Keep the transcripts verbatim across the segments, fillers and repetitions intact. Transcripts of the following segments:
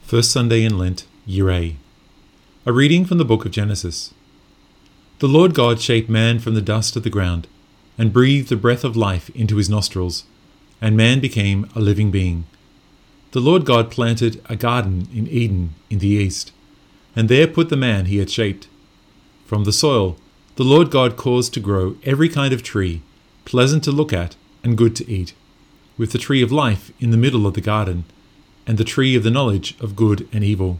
First Sunday in Lent, Year A. A reading from the book of Genesis. The Lord God shaped man from the dust of the ground, and breathed the breath of life into his nostrils, and man became a living being. The Lord God planted a garden in Eden in the east, and there put the man he had shaped. From the soil, the Lord God caused to grow every kind of tree, pleasant to look at and good to eat, with the tree of life in the middle of the garden, and the tree of the knowledge of good and evil.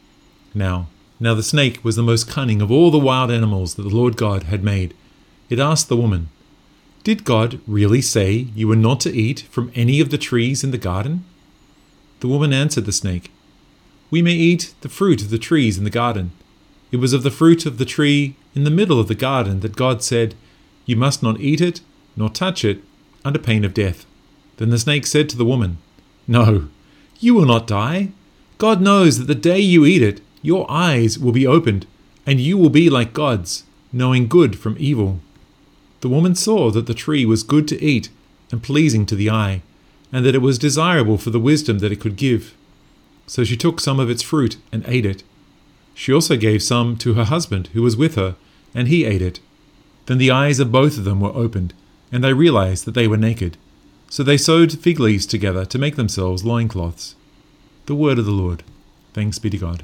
Now, now the snake was the most cunning of all the wild animals that the Lord God had made. It asked the woman, "Did God really say you were not to eat from any of the trees in the garden?" The woman answered the snake, "We may eat the fruit of the trees in the garden. It was of the fruit of the tree in the middle of the garden that God said, 'You must not eat it, nor touch it, under pain of death.'" Then the snake said to the woman, "No, you will not die. God knows that the day you eat it, your eyes will be opened, and you will be like gods, knowing good from evil." The woman saw that the tree was good to eat and pleasing to the eye, and that it was desirable for the wisdom that it could give. So she took some of its fruit and ate it. She also gave some to her husband who was with her, and he ate it. Then the eyes of both of them were opened, and they realized that they were naked. So they sewed fig leaves together to make themselves loincloths. The word of the Lord. Thanks be to God.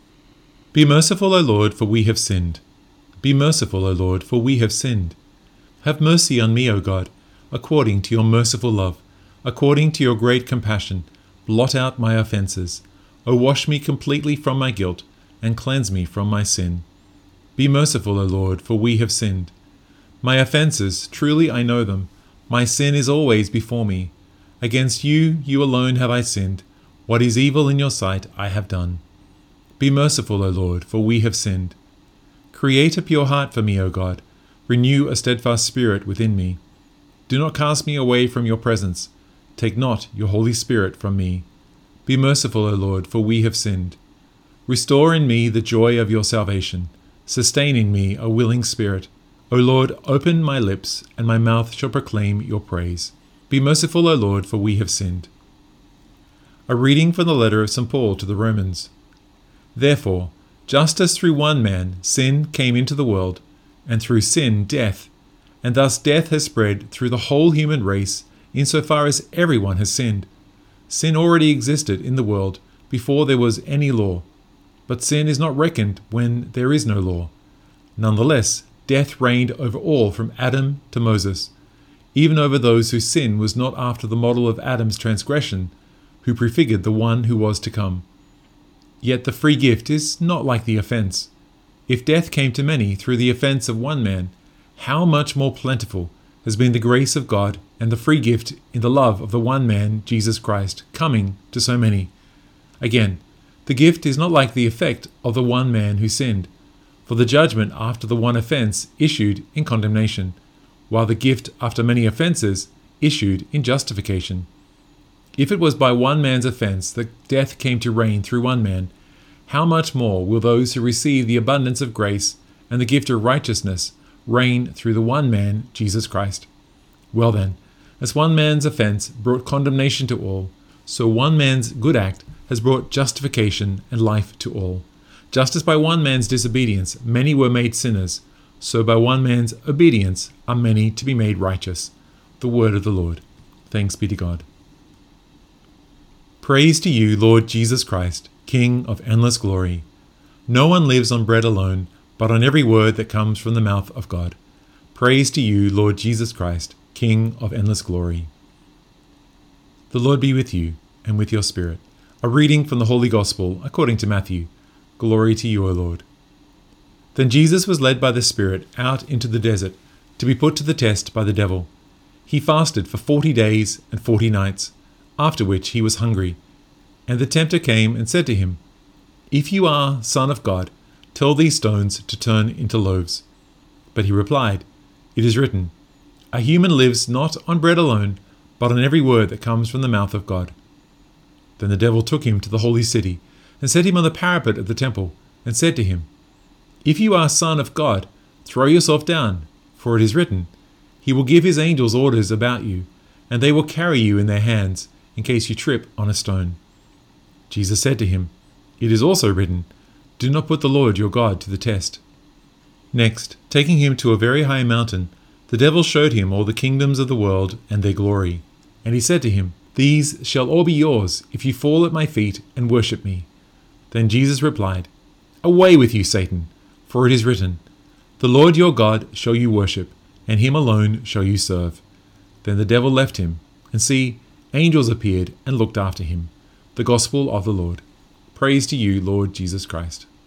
Be merciful, O Lord, for we have sinned. Be merciful, O Lord, for we have sinned. Have mercy on me, O God, according to your merciful love, according to your great compassion. Blot out my offences. O wash me completely from my guilt, and cleanse me from my sin. Be merciful, O Lord, for we have sinned. My offences, truly I know them. My sin is always before me. Against you, you alone have I sinned. What is evil in your sight I have done. Be merciful, O Lord, for we have sinned. Create a pure heart for me, O God. Renew a steadfast spirit within me. Do not cast me away from your presence. Take not your Holy Spirit from me. Be merciful, O Lord, for we have sinned. Restore in me the joy of your salvation. Sustain in me a willing spirit. O Lord, open my lips, and my mouth shall proclaim your praise. Be merciful, O Lord, for we have sinned. A reading from the letter of Saint Paul to the Romans. Therefore, just as through one man sin came into the world, and through sin death, and thus death has spread through the whole human race, insofar as everyone has sinned. Sin already existed in the world before there was any law, but sin is not reckoned when there is no law. Nonetheless, death reigned over all from Adam to Moses, even over those whose sin was not after the model of Adam's transgression, who prefigured the one who was to come. Yet the free gift is not like the offense. If death came to many through the offense of one man, how much more plentiful has been the grace of God and the free gift in the love of the one man, Jesus Christ, coming to so many. Again, the gift is not like the effect of the one man who sinned, for the judgment after the one offense issued in condemnation, while the gift after many offenses issued in justification. If it was by one man's offense that death came to reign through one man, how much more will those who receive the abundance of grace and the gift of righteousness reign through the one man, Jesus Christ? Well then, as one man's offense brought condemnation to all, so one man's good act has brought justification and life to all. Just as by one man's disobedience many were made sinners, so by one man's obedience are many to be made righteous. The word of the Lord. Thanks be to God. Praise to you, Lord Jesus Christ, King of endless glory. No one lives on bread alone, but on every word that comes from the mouth of God. Praise to you, Lord Jesus Christ, King of endless glory. The Lord be with you, and with your spirit. A reading from the Holy Gospel according to Matthew. Glory to you, O Lord. Then Jesus was led by the Spirit out into the desert to be put to the test by the devil. He fasted for forty days and forty nights, after which he was hungry. And the tempter came and said to him, "If you are Son of God, tell these stones to turn into loaves." But he replied, "It is written, a human lives not on bread alone, but on every word that comes from the mouth of God." Then the devil took him to the holy city, and set him on the parapet of the temple, and said to him, "If you are Son of God, throw yourself down, for it is written, He will give his angels orders about you, and they will carry you in their hands, in case you trip on a stone." Jesus said to him, It is also written, 'Do not put the Lord your God to the test.'" Next, taking him to a very high mountain, the devil showed him all the kingdoms of the world and their glory. And he said to him, "These shall all be yours if you fall at my feet and worship me." Then Jesus replied, "Away with you, Satan, for it is written, 'The Lord your God shall you worship, and him alone shall you serve.'" Then the devil left him, and see, angels appeared and looked after him. The Gospel of the Lord. Praise to you, Lord Jesus Christ.